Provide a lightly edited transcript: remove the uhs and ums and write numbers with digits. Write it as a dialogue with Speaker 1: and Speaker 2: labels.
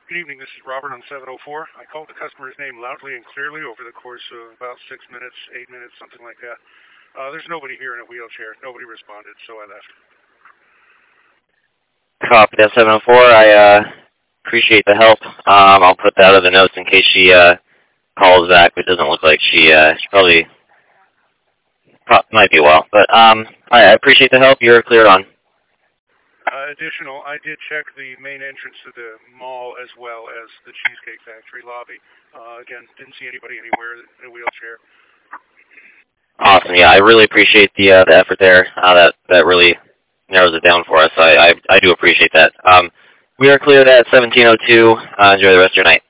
Speaker 1: Good evening, this is Robert on 704. I called the customer's name loudly and clearly over the course of about 6 minutes, 8 minutes, something like that. There's nobody here in a wheelchair. Nobody responded, so I left.
Speaker 2: Copy that 704. I appreciate the help. I'll put that on the notes in case she calls back. It doesn't look like she probably might be well. But I appreciate the help. You're cleared on.
Speaker 1: Additional, I did check the main entrance to the mall as well as the Cheesecake Factory lobby. Again, didn't see anybody anywhere in a wheelchair.
Speaker 2: Awesome. Yeah, I really appreciate the effort there. That really narrows it down for us. I do appreciate that. We are cleared at 1702. Enjoy the rest of your night.